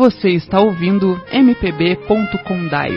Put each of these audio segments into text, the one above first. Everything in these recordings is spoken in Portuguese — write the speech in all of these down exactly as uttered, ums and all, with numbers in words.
Você está ouvindo M P B ponto condaio.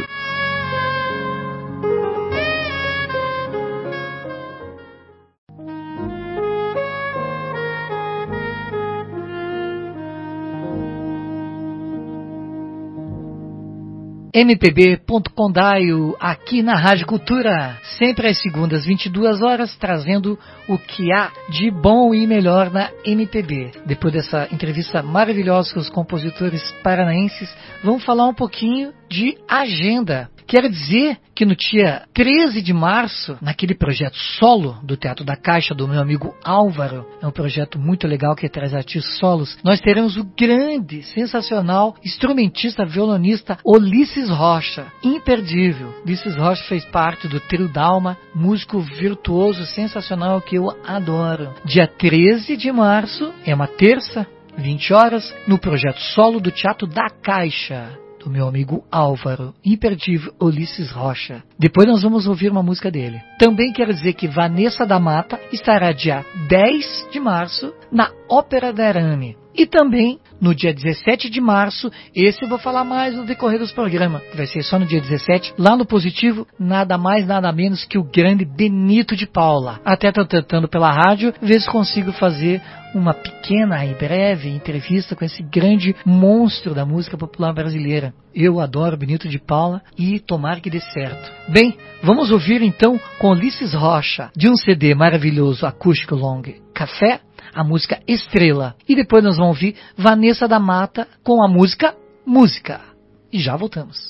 M P B ponto condaio, aqui na Rádio Cultura, sempre às segundas, vinte e duas horas, trazendo o que há de bom e melhor na M P B. Depois dessa entrevista maravilhosa com os compositores paranaenses, vamos falar um pouquinho de agenda. Quero dizer que no dia treze de março, naquele projeto solo do Teatro da Caixa, do meu amigo Álvaro, é um projeto muito legal que traz artistas solos, nós teremos o grande, sensacional instrumentista, violonista Ulisses Rocha, imperdível. Ulisses Rocha fez parte do Trio Dalma, músico virtuoso, sensacional, que eu adoro. Dia treze de março, é uma terça, vinte horas, no projeto solo do Teatro da Caixa, do meu amigo Álvaro, imperdível Ulisses Rocha. Depois nós vamos ouvir uma música dele. Também quero dizer que Vanessa da Mata estará dia dez de março na Ópera da Arame. E também no dia dezessete de março, esse eu vou falar mais no decorrer dos programas, que vai ser só no dia dezessete, lá no Positivo, nada mais, nada menos que o grande Benito de Paula. Até estou tentando pela rádio, ver se consigo fazer uma pequena e breve entrevista com esse grande monstro da música popular brasileira. Eu adoro Benito de Paula e tomara que dê certo. Bem, vamos ouvir então com Ulisses Rocha, de um C D maravilhoso, acústico long, Café, a música Estrela. E depois nós vamos ouvir Vanessa da Mata com a música Música. E já voltamos.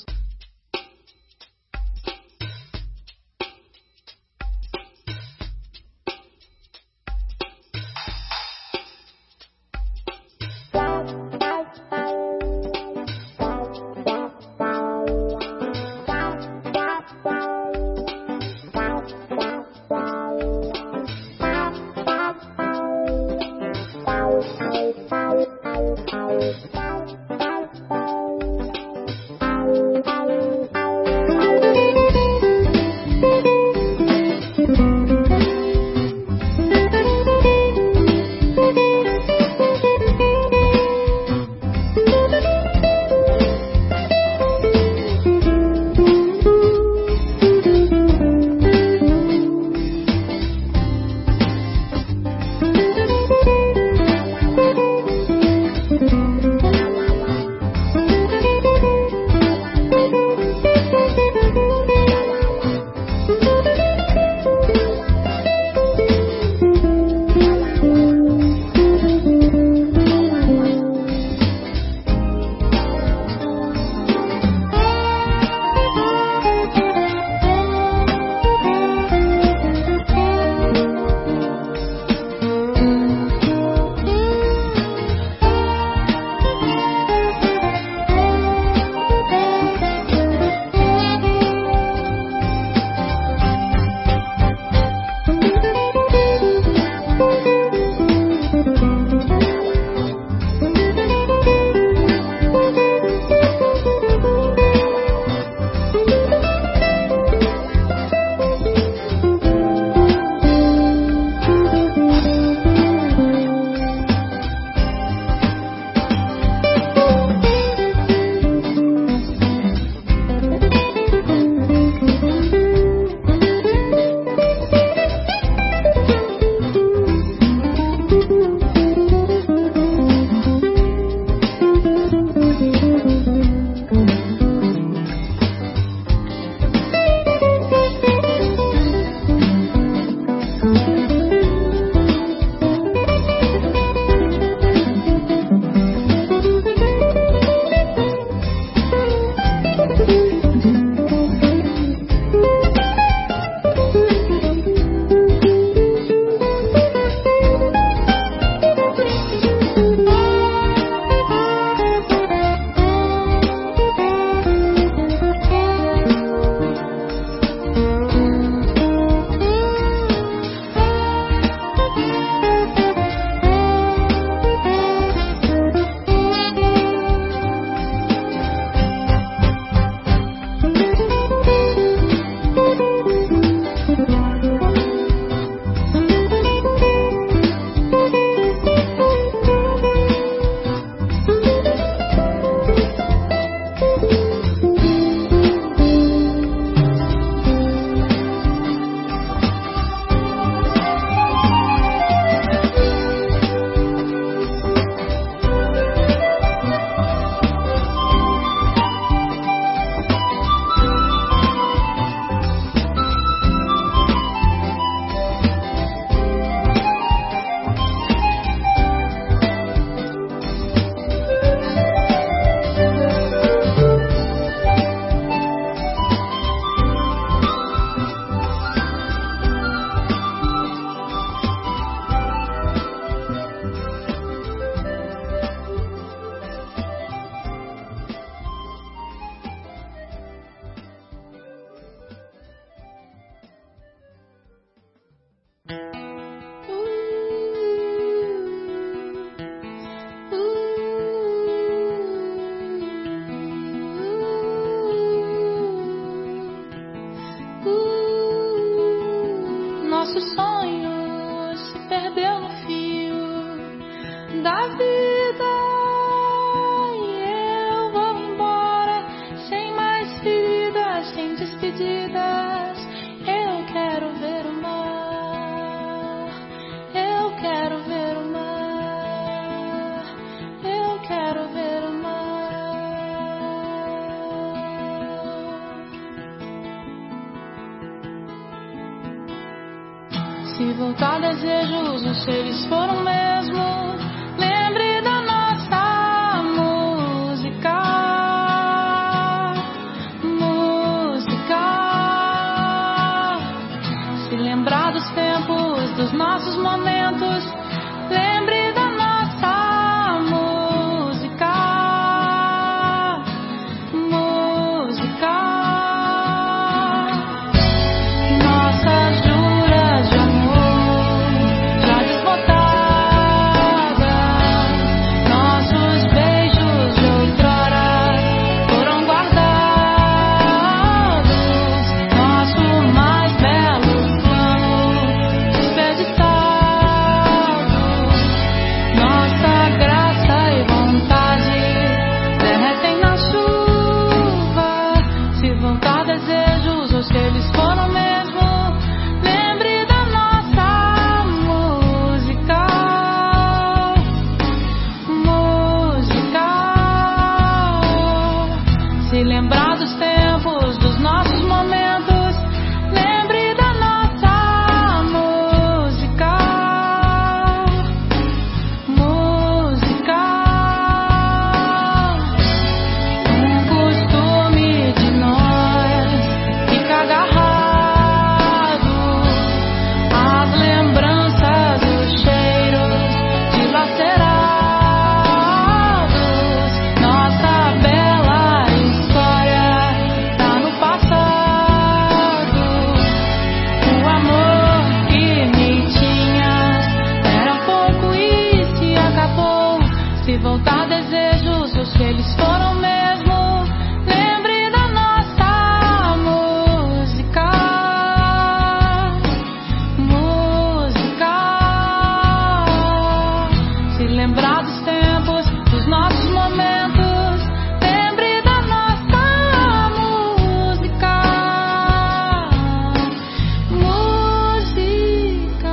Thank you. nossos sonhos se perdeu no fio da vida. E eu vou embora sem mais feridas, sem despedidas. Eu quero ver o mar, eu quero ver o mar, eu quero ver o mar. Se voltar desejos, os seres foram mesmo. Lembre da nossa música, música. Se lembrar dos tempos, dos nossos momentos. Lembre da nossa música, música. Nossas juras de amor já desbotadas, nossos beijos de outrora foram guardados, nosso mais belo plano desperdiçado, nossa graça e vontade derretem na chuva. Se voltar desejos, ou se eles foram mesmo. Lembre da nossa música, música. Se lembrar dos tempos, dos nossos momentos. Lembre da nossa música, música. Um costume de nós fica agarrado às lembranças, os cheiros dilacerados. Nossa bela história tá no passado. O amor que me tinhas era pouco e se acabou. Se voltar desejos, ou se eles foram mesmo. Lembre da nossa música, música. Se lembrar dos tempos, dos nossos momentos. Lembre da nossa música, música.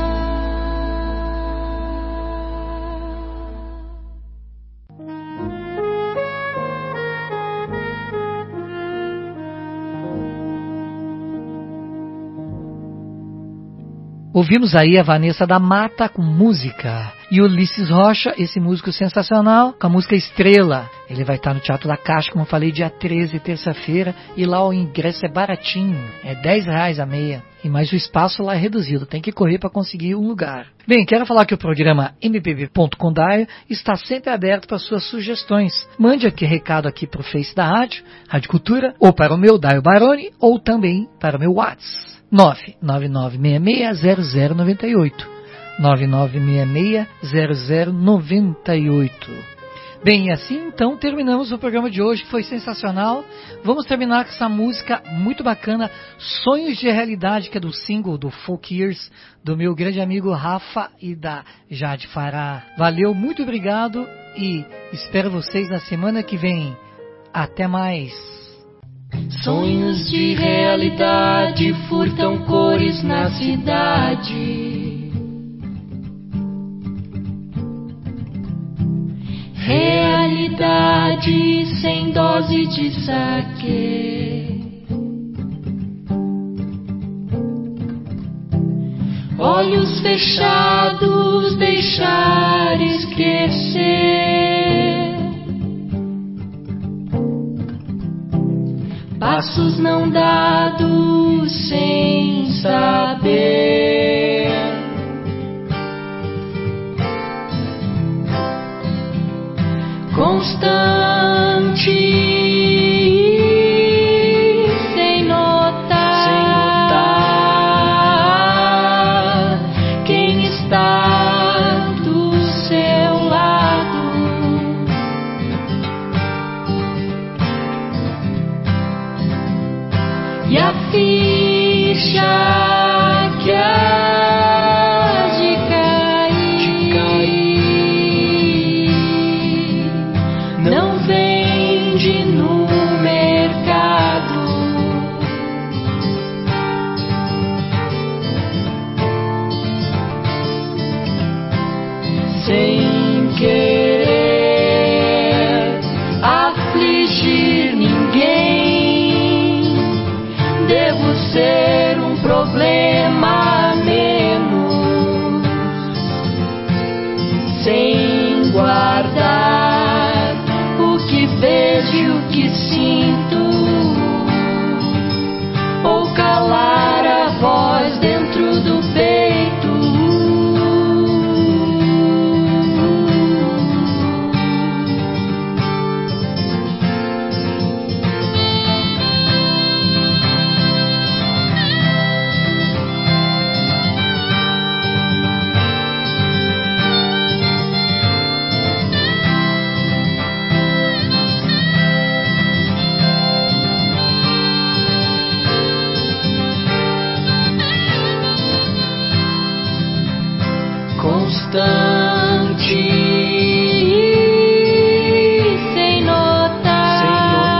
Ouvimos aí a Vanessa da Mata com música. E o Ulisses Rocha, esse músico sensacional, com a música Estrela. Ele vai estar no Teatro da Caixa, como eu falei, dia treze, terça-feira. E lá o ingresso é baratinho, é dez reais a meia. E mais o espaço lá é reduzido, tem que correr para conseguir um lugar. Bem, quero falar que o programa M P B ponto com Daio está sempre aberto para suas sugestões. Mande aqui recado aqui para o Face da Rádio, Rádio Cultura, ou para o meu Daio Baroni, ou também para o meu WhatsApp. nove nove nove seis seis zero zero nove oito nove nove seis seis zero zero nove oito. Bem, assim então terminamos o programa de hoje, que foi sensacional. Vamos terminar com essa música muito bacana, Sonhos de Realidade, que é do single do Folk Years, do meu grande amigo Rafa e da Jade Fará. Valeu, muito obrigado e espero vocês na semana que vem. Até mais! Sonhos de realidade furtam cores na cidade. Realidade sem dose de saque. Olhos fechados, deixar esquecer. Passos não dados sem saber. Constante, sem notar, sem notar quem está do seu lado. E a ficha que a sem notar, sem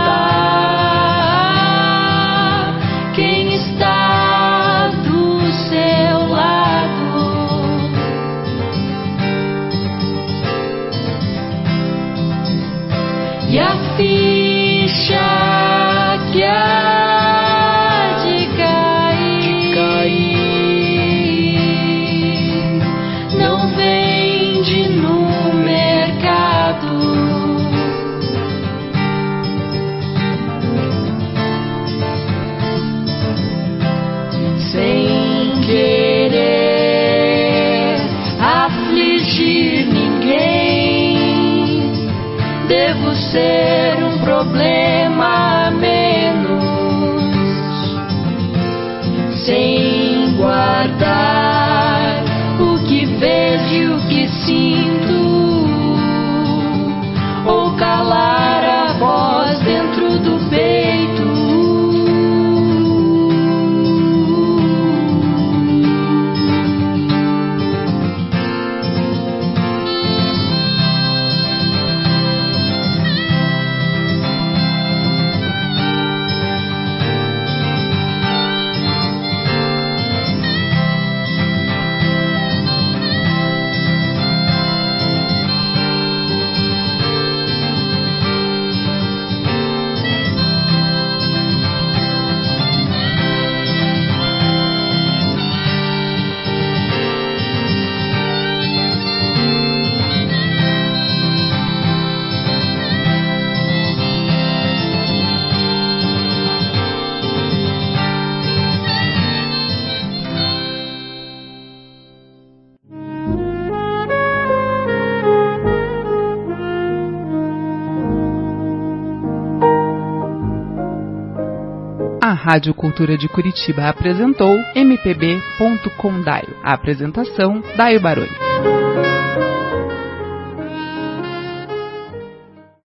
notar quem está do seu lado. E a ficha que há de cair, de cair não vende no mercado. Sem querer afligir ninguém, devo ser um problema a menos, sem guardar o que vejo e o que sinto, ou calar a voz dentro do peito. A Rádio Cultura de Curitiba apresentou M P B ponto com Daio. A apresentação, Daio Baroni.